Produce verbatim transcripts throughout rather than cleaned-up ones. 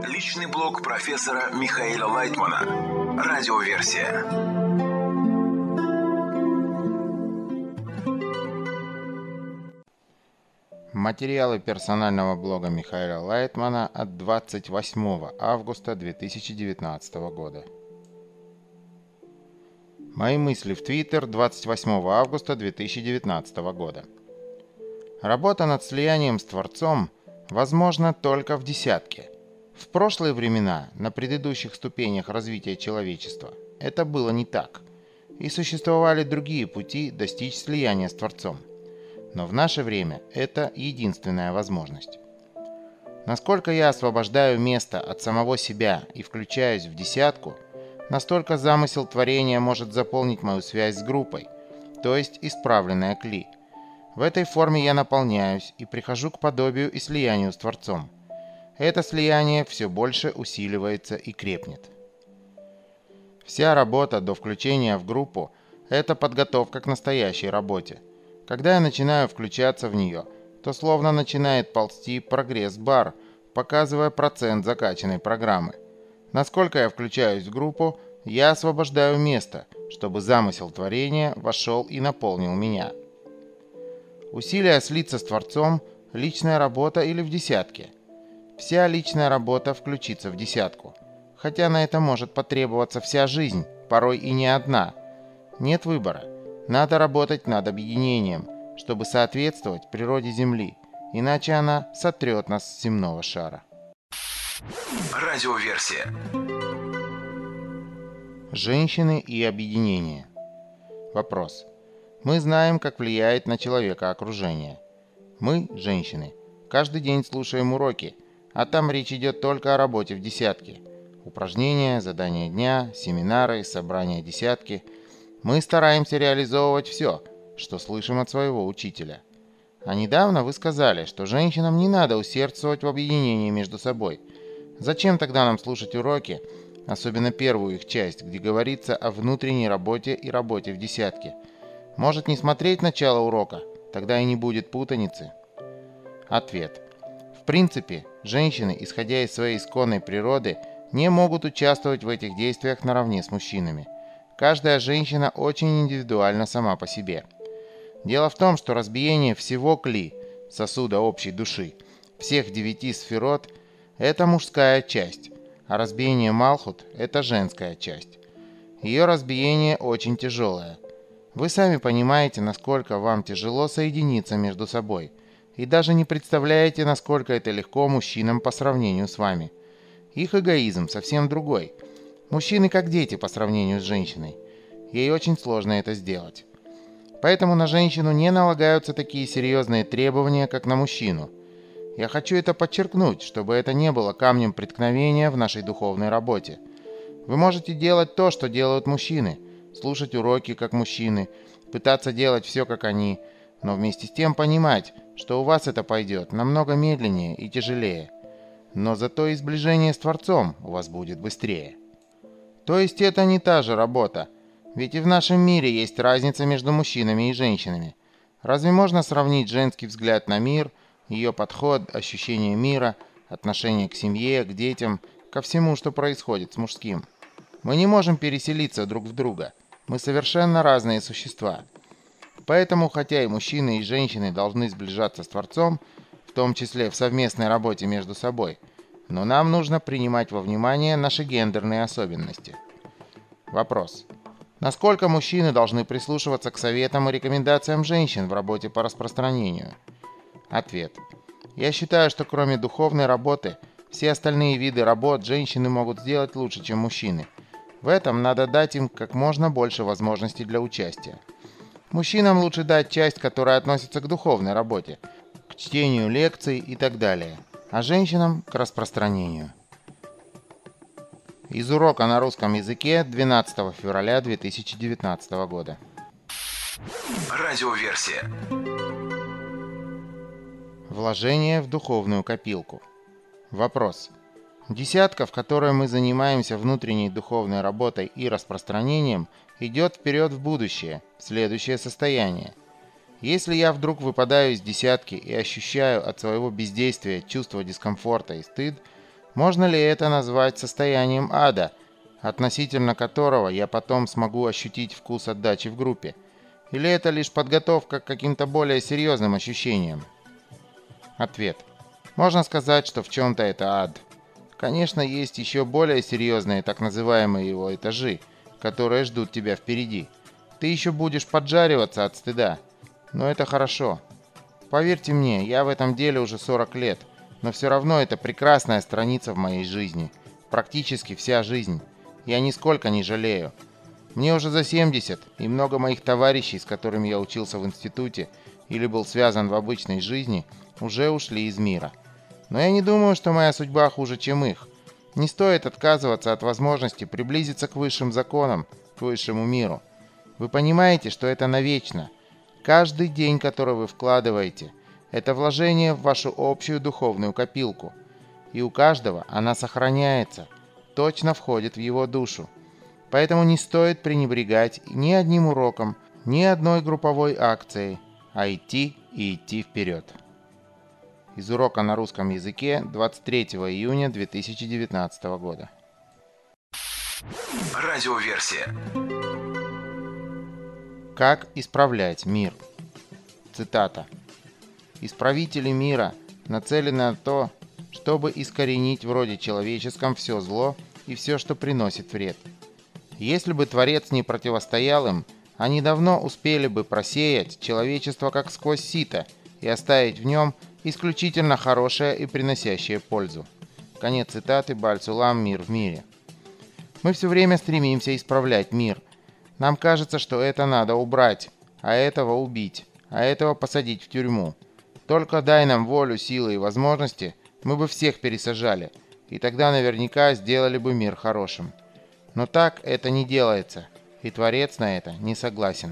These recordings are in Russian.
Личный блог профессора Михаила Лайтмана. Радиоверсия. Материалы персонального блога Михаила Лайтмана от двадцать восьмого августа две тысячи девятнадцатого года. Мои мысли в Твиттер двадцать восьмого августа две тысячи девятнадцатого года. Работа над слиянием с Творцом возможна только в десятке. В прошлые времена, на предыдущих ступенях развития человечества, это было не так, и существовали другие пути достичь слияния с Творцом. Но в наше время это единственная возможность. Насколько я освобождаю место от самого себя и включаюсь в десятку, настолько замысел творения может заполнить мою связь с группой, то есть исправленная кли. В этой форме я наполняюсь и прихожу к подобию и слиянию с Творцом. Это слияние все больше усиливается и крепнет. Вся работа до включения в группу – это подготовка к настоящей работе. Когда я начинаю включаться в нее, то словно начинает ползти прогресс-бар, показывая процент закачанной программы. Насколько я включаюсь в группу, я освобождаю место, чтобы замысел творения вошел и наполнил меня. Усилие слиться с Творцом – личная работа или в десятке. Вся личная работа включится в десятку, хотя на это может потребоваться вся жизнь, порой и не одна. Нет выбора. Надо работать над объединением, чтобы соответствовать природе Земли, иначе она сотрет нас с земного шара. Радиоверсия. Женщины и объединение. Вопрос. Мы знаем, как влияет на человека окружение. Мы, женщины, каждый день слушаем уроки, а там речь идет только о работе в десятке. Упражнения, задания дня, семинары, собрания десятки. Мы стараемся реализовывать все, что слышим от своего учителя. А недавно вы сказали, что женщинам не надо усердствовать в объединении между собой. Зачем тогда нам слушать уроки, особенно первую их часть, где говорится о внутренней работе и работе в десятке? Может, не смотреть начало урока? Тогда и не будет путаницы. Ответ. В принципе, женщины, исходя из своей исконной природы, не могут участвовать в этих действиях наравне с мужчинами. Каждая женщина очень индивидуальна сама по себе. Дело в том, что разбиение всего кли, сосуда общей души, всех девяти сферот – это мужская часть, а разбиение Малхут – это женская часть. Ее разбиение очень тяжелое. Вы сами понимаете, насколько вам тяжело соединиться между собой, и даже не представляете, насколько это легко мужчинам по сравнению с вами. Их эгоизм совсем другой. Мужчины как дети по сравнению с женщиной. Ей очень сложно это сделать. Поэтому на женщину не налагаются такие серьезные требования, как на мужчину. Я хочу это подчеркнуть, чтобы это не было камнем преткновения в нашей духовной работе. Вы можете делать то, что делают мужчины, слушать уроки, как мужчины, пытаться делать все, как они, но вместе с тем понимать, что у вас это пойдет намного медленнее и тяжелее. Но зато и сближение с Творцом у вас будет быстрее. То есть это не та же работа, ведь и в нашем мире есть разница между мужчинами и женщинами. Разве можно сравнить женский взгляд на мир, ее подход, ощущение мира, отношение к семье, к детям, ко всему, что происходит с мужским? Мы не можем переселиться друг в друга. Мы совершенно разные существа. Поэтому, хотя и мужчины, и женщины должны сближаться с Творцом, в том числе в совместной работе между собой, но нам нужно принимать во внимание наши гендерные особенности. Вопрос. Насколько мужчины должны прислушиваться к советам и рекомендациям женщин в работе по распространению? Ответ. Я считаю, что кроме духовной работы, все остальные виды работ женщины могут сделать лучше, чем мужчины. В этом надо дать им как можно больше возможностей для участия. Мужчинам лучше дать часть, которая относится к духовной работе, к чтению лекций и так далее, а женщинам к распространению. Из урока на русском языке двенадцатого февраля две тысячи девятнадцатого года. Радиоверсия. Вложение в духовную копилку. Вопрос. Десятка, в которой мы занимаемся внутренней духовной работой и распространением, идет вперед в будущее, в следующее состояние. Если я вдруг выпадаю из десятки и ощущаю от своего бездействия чувство дискомфорта и стыд, Можно ли это назвать состоянием ада, относительно которого я потом смогу ощутить вкус отдачи в группе? Или это лишь подготовка к каким-то более серьезным ощущениям? Ответ. Можно сказать, что в чем-то это ад. Конечно, есть еще более серьезные так называемые его этажи, которые ждут тебя впереди. Ты еще будешь поджариваться от стыда. Но это хорошо. Поверьте мне, я в этом деле уже сорок лет, но все равно это прекрасная страница в моей жизни. Практически вся жизнь. Я нисколько не жалею. Мне уже за семьдесят, и много моих товарищей, с которыми я учился в институте или был связан в обычной жизни, уже ушли из мира. Но я не думаю, что моя судьба хуже, чем их. Не стоит отказываться от возможности приблизиться к высшим законам, к высшему миру. Вы понимаете, что это навечно. Каждый день, который вы вкладываете, это вложение в вашу общую духовную копилку. И у каждого она сохраняется, точно входит в его душу. Поэтому не стоит пренебрегать ни одним уроком, ни одной групповой акцией, а идти и идти вперед. Из урока на русском языке двадцать третьего июня две тысячи девятнадцатого года. Радиоверсия. Как исправлять мир? Цитата. «Исправители мира нацелены на то, чтобы искоренить в роде человеческом все зло и все, что приносит вред. Если бы Творец не противостоял им, они давно успели бы просеять человечество как сквозь сито и оставить в нем исключительно хорошее и приносящее пользу». Конец цитаты. Баль-Сулам «Мир в мире». Мы все время стремимся исправлять мир. Нам кажется, что это надо убрать, а этого убить, а этого посадить в тюрьму. Только дай нам волю, силы и возможности, мы бы всех пересажали, и тогда наверняка сделали бы мир хорошим. Но так это не делается, и Творец на это не согласен.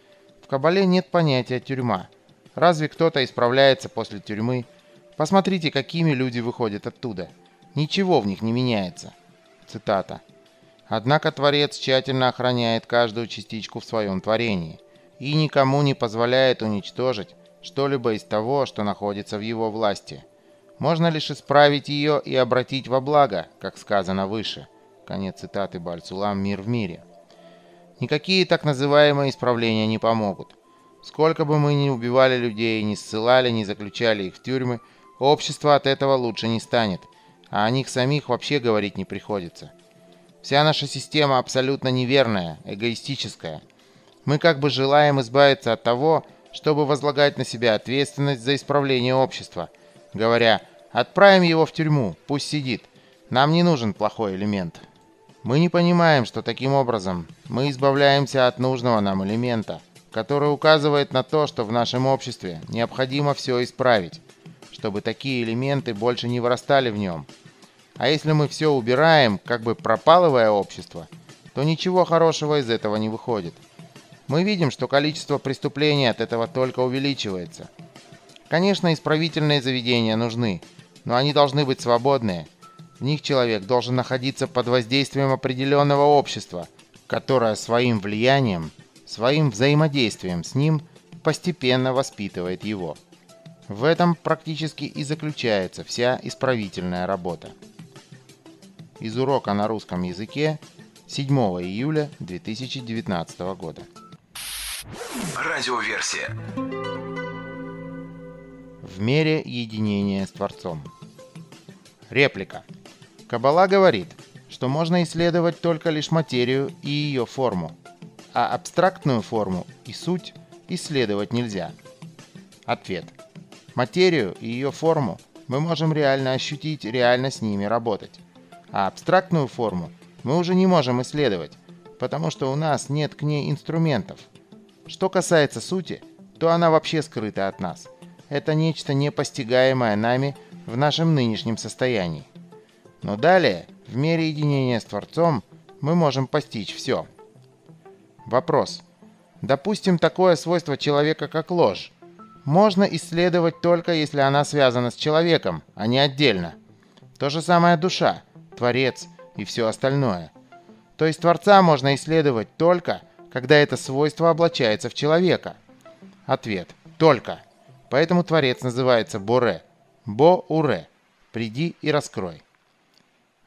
В Кабале нет понятия «тюрьма». Разве кто-то исправляется после тюрьмы? Посмотрите, какими люди выходят оттуда. Ничего в них не меняется. Цитата. «Однако Творец тщательно охраняет каждую частичку в своем творении и никому не позволяет уничтожить что-либо из того, что находится в его власти. Можно лишь исправить ее и обратить во благо, как сказано выше». Конец цитаты. Баль-Сулам «Мир в мире». Никакие так называемые исправления не помогут. Сколько бы мы ни убивали людей, ни ссылали, ни заключали их в тюрьмы, общество от этого лучше не станет, а о них самих вообще говорить не приходится. Вся наша система абсолютно неверная, эгоистическая. Мы как бы желаем избавиться от того, чтобы возлагать на себя ответственность за исправление общества, говоря: «Отправим его в тюрьму, пусть сидит, нам не нужен плохой элемент». Мы не понимаем, что таким образом мы избавляемся от нужного нам элемента, который указывает на то, что в нашем обществе необходимо все исправить, чтобы такие элементы больше не вырастали в нем. А если мы все убираем, как бы пропалывая общество, то ничего хорошего из этого не выходит. Мы видим, что количество преступлений от этого только увеличивается. Конечно, исправительные заведения нужны, но они должны быть свободные. В них человек должен находиться под воздействием определенного общества, которое своим влиянием, своим взаимодействием с ним постепенно воспитывает его. В этом практически и заключается вся исправительная работа. Из урока на русском языке седьмого июля две тысячи девятнадцатого года. Радиоверсия. В мере единения с Творцом. Реплика. Каббала говорит, что можно исследовать только лишь материю и ее форму, а абстрактную форму и суть исследовать нельзя. Ответ. Материю и ее форму мы можем реально ощутить, реально с ними работать. А абстрактную форму мы уже не можем исследовать, потому что у нас нет к ней инструментов. Что касается сути, то она вообще скрыта от нас. Это нечто непостигаемое нами в нашем нынешнем состоянии. Но далее, в мере единения с Творцом, мы можем постичь все. Вопрос. Допустим, такое свойство человека, как ложь, можно исследовать только если она связана с человеком, а не отдельно. То же самое душа, Творец и все остальное. То есть Творца можно исследовать только, когда это свойство облачается в человека. Ответ. Только. Поэтому Творец называется Боре. Бо-уре. Приди и раскрой.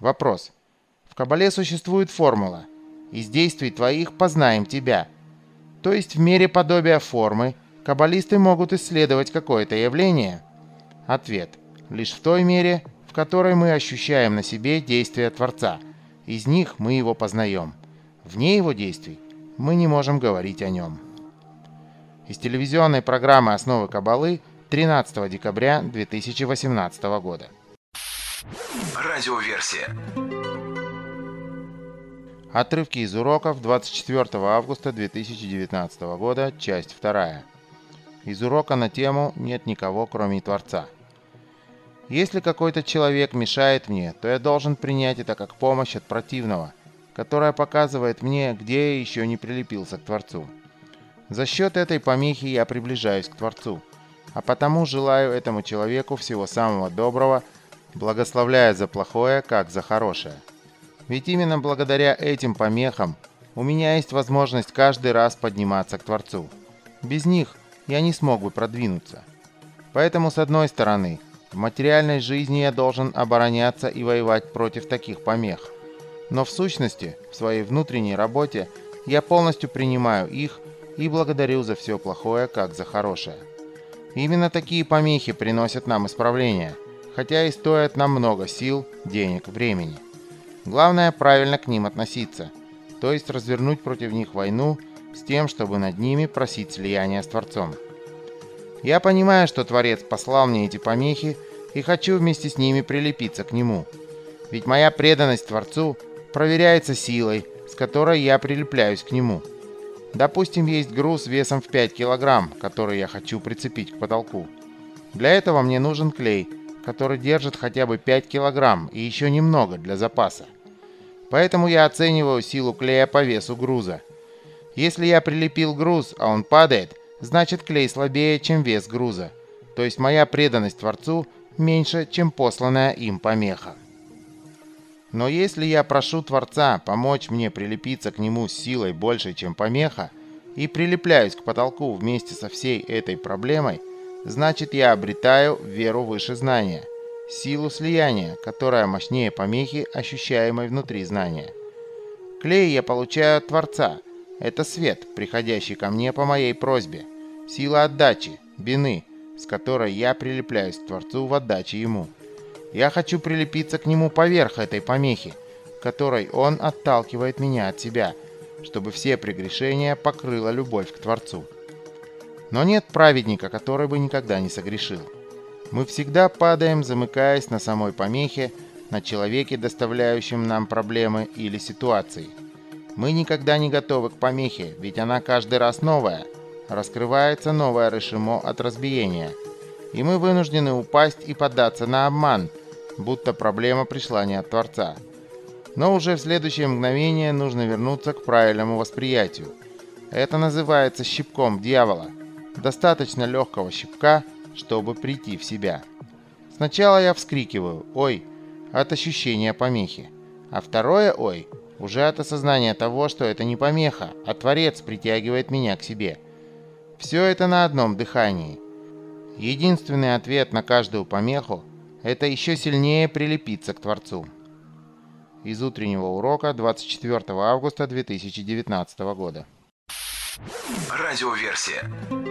Вопрос. В Кабале существует формула «Из действий твоих познаем тебя». То есть в мере подобия формы каббалисты могут исследовать какое-то явление? Ответ. Лишь в той мере, в которой мы ощущаем на себе действия Творца. Из них мы его познаем. Вне его действий мы не можем говорить о нем. Из телевизионной программы «Основы Каббалы» тринадцатого декабря две тысячи восемнадцатого года. Радиоверсия. Отрывки из уроков двадцать четвёртого августа две тысячи девятнадцатого года, часть вторая. Из урока на тему «Нет никого, кроме Творца». Если какой-то человек мешает мне, то я должен принять это как помощь от противного, которая показывает мне, где я еще не прилепился к Творцу. За счет этой помехи я приближаюсь к Творцу, а потому желаю этому человеку всего самого доброго, благословляя за плохое, как за хорошее. Ведь именно благодаря этим помехам у меня есть возможность каждый раз подниматься к Творцу. Без них я не смог бы продвинуться. Поэтому, с одной стороны, в материальной жизни я должен обороняться и воевать против таких помех. Но в сущности, в своей внутренней работе, я полностью принимаю их и благодарю за все плохое, как за хорошее. Именно такие помехи приносят нам исправление, хотя и стоят нам много сил, денег, времени. Главное правильно к ним относиться, то есть развернуть против них войну с тем, чтобы над ними просить слияния с Творцом. Я понимаю, что Творец послал мне эти помехи и хочу вместе с ними прилепиться к Нему. Ведь моя преданность Творцу проверяется силой, с которой я прилепляюсь к Нему. Допустим, есть груз весом в пять килограмм, который я хочу прицепить к потолку. Для этого мне нужен клей, который держит хотя бы пять килограмм и еще немного для запаса. Поэтому я оцениваю силу клея по весу груза. Если я прилепил груз, а он падает, значит клей слабее, чем вес груза. То есть моя преданность Творцу меньше, чем посланная им помеха. Но если я прошу Творца помочь мне прилепиться к Нему с силой большей, чем помеха, и прилепляюсь к потолку вместе со всей этой проблемой, значит, я обретаю веру выше знания, силу слияния, которая мощнее помехи, ощущаемой внутри знания. Клей я получаю от Творца. Это свет, приходящий ко мне по моей просьбе. Сила отдачи, бины, с которой я прилепляюсь к Творцу в отдаче Ему. Я хочу прилепиться к Нему поверх этой помехи, которой Он отталкивает меня от себя, чтобы все прегрешения покрыла любовь к Творцу. Но нет праведника, который бы никогда не согрешил. Мы всегда падаем, замыкаясь на самой помехе, на человеке, доставляющем нам проблемы или ситуации. Мы никогда не готовы к помехе, ведь она каждый раз новая. Раскрывается новое решимо от разбиения. И мы вынуждены упасть и поддаться на обман, будто проблема пришла не от Творца. Но уже в следующее мгновение нужно вернуться к правильному восприятию. Это называется щипком дьявола. Достаточно легкого щипка, чтобы прийти в себя. Сначала я вскрикиваю «Ой!» от ощущения помехи, а второе «Ой!» уже от осознания того, что это не помеха, а Творец притягивает меня к себе. Все это на одном дыхании. Единственный ответ на каждую помеху – это еще сильнее прилепиться к Творцу. Из утреннего урока двадцать четвёртого августа две тысячи девятнадцатого года. Радиоверсия.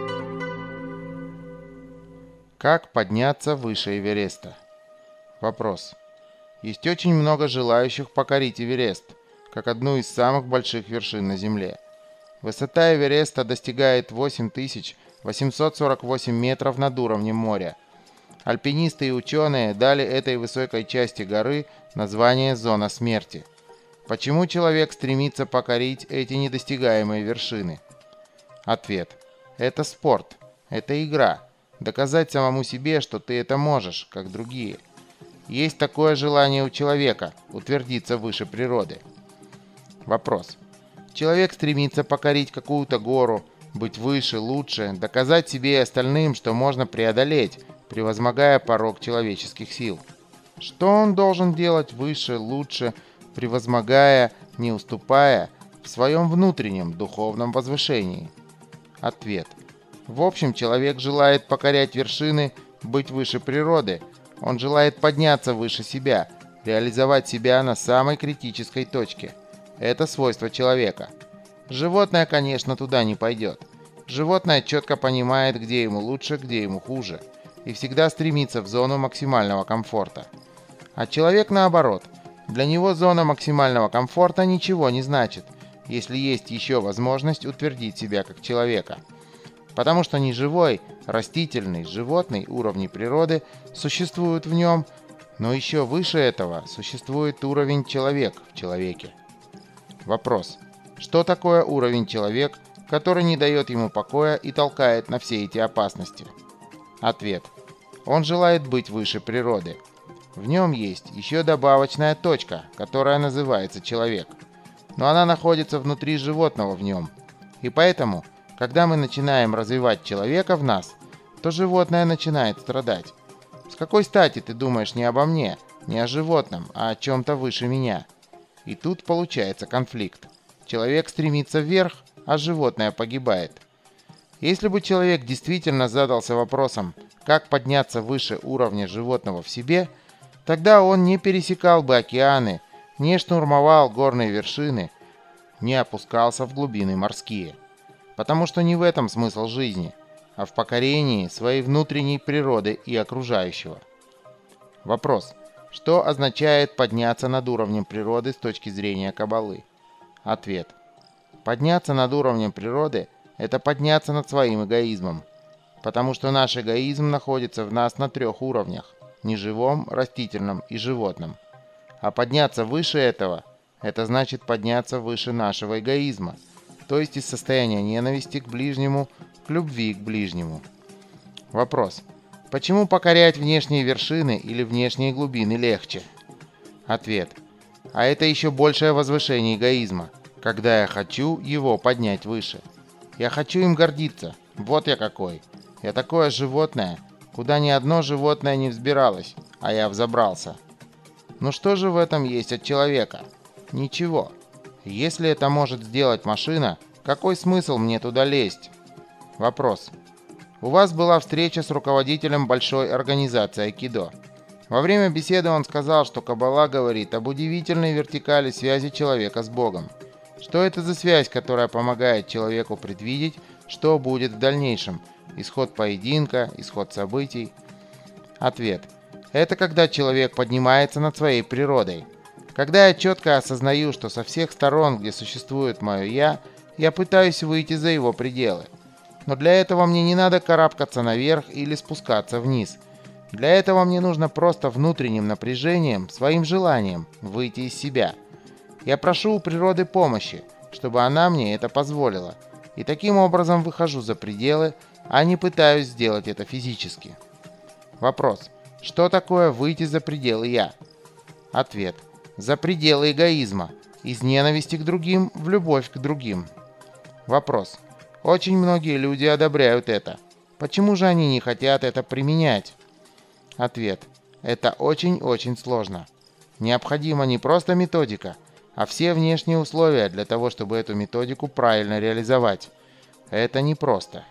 Как подняться выше Эвереста? Вопрос. Есть очень много желающих покорить Эверест, как одну из самых больших вершин на Земле. Высота Эвереста достигает восемь тысяч восемьсот сорок восемь метров над уровнем моря. Альпинисты и ученые дали этой высокой части горы название «Зона смерти». Почему человек стремится покорить эти недостигаемые вершины? Ответ. Это спорт. Это игра. Доказать самому себе, что ты это можешь, как другие. Есть такое желание у человека – утвердиться выше природы. Вопрос. Человек стремится покорить какую-то гору, быть выше, лучше, доказать себе и остальным, что можно преодолеть, превозмогая порог человеческих сил. Что он должен делать выше, лучше, превозмогая, не уступая, в своем внутреннем духовном возвышении? Ответ. В общем, человек желает покорять вершины, быть выше природы. Он желает подняться выше себя, реализовать себя на самой критической точке. Это свойство человека. Животное, конечно, туда не пойдет. Животное четко понимает, где ему лучше, где ему хуже, и всегда стремится в зону максимального комфорта. А человек наоборот. Для него зона максимального комфорта ничего не значит, если есть еще возможность утвердить себя как человека. Потому что неживой, растительный, животный уровни природы существуют в нем, но еще выше этого существует уровень человек в человеке. Вопрос. Что такое уровень человек, который не дает ему покоя и толкает на все эти опасности? Ответ. Он желает быть выше природы. В нем есть еще добавочная точка, которая называется человек. Но она находится внутри животного в нем. И поэтому, когда мы начинаем развивать человека в нас, то животное начинает страдать. С какой стати ты думаешь не обо мне, не о животном, а о чем-то выше меня? И тут получается конфликт. Человек стремится вверх, а животное погибает. Если бы человек действительно задался вопросом, как подняться выше уровня животного в себе, тогда он не пересекал бы океаны, не штурмовал горные вершины, не опускался в глубины морские. Потому что не в этом смысл жизни, а в покорении своей внутренней природы и окружающего. Вопрос. Что означает подняться над уровнем природы с точки зрения Каббалы? Ответ. Подняться над уровнем природы – это подняться над своим эгоизмом. Потому что наш эгоизм находится в нас на трех уровнях – неживом, растительном и животном. А подняться выше этого – это значит подняться выше нашего эгоизма, то есть из состояния ненависти к ближнему к любви к ближнему. Вопрос. Почему покорять внешние вершины или внешние глубины легче? Ответ. А это еще большее возвышение эгоизма, когда я хочу его поднять выше. Я хочу им гордиться. Вот я какой. Я такое животное, куда ни одно животное не взбиралось, а я взобрался. Ну что же в этом есть от человека? Ничего. Если это может сделать машина, какой смысл мне туда лезть? Вопрос. У вас была встреча с руководителем большой организации айкидо. Во время беседы он сказал, что Каббала говорит об удивительной вертикали связи человека с Богом. Что это за связь, которая помогает человеку предвидеть, что будет в дальнейшем? Исход поединка, исход событий? Ответ. Это когда человек поднимается над своей природой. Когда я четко осознаю, что со всех сторон, где существует мое «я», я пытаюсь выйти за его пределы. Но для этого мне не надо карабкаться наверх или спускаться вниз. Для этого мне нужно просто внутренним напряжением, своим желанием выйти из себя. Я прошу у природы помощи, чтобы она мне это позволила. И таким образом выхожу за пределы, а не пытаюсь сделать это физически. Вопрос. Что такое выйти за пределы «я»? Ответ. За пределы эгоизма. Из ненависти к другим в любовь к другим. Вопрос. Очень многие люди одобряют это. Почему же они не хотят это применять? Ответ. Это очень-очень сложно. Необходима не просто методика, а все внешние условия для того, чтобы эту методику правильно реализовать. Это непросто.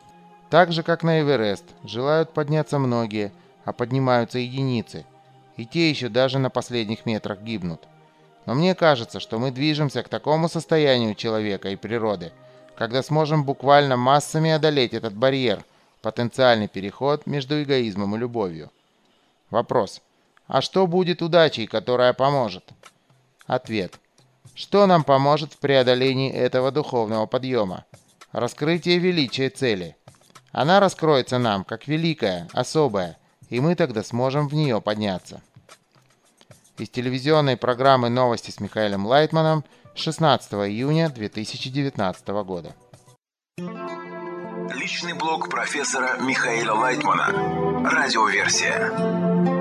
Так же, как на Эверест, желают подняться многие, а поднимаются единицы. И те еще даже на последних метрах гибнут. Но мне кажется, что мы движемся к такому состоянию человека и природы, когда сможем буквально массами одолеть этот барьер, потенциальный переход между эгоизмом и любовью. Вопрос. А что будет удачей, которая поможет? Ответ. Что нам поможет в преодолении этого духовного подъема? Раскрытие величия цели. Она раскроется нам как великая, особая, и мы тогда сможем в нее подняться. Из телевизионной программы «Новости с Михаилом Лайтманом» шестнадцатого июня две тысячи девятнадцатого года. Личный блог профессора Михаила Лайтмана. Радиоверсия.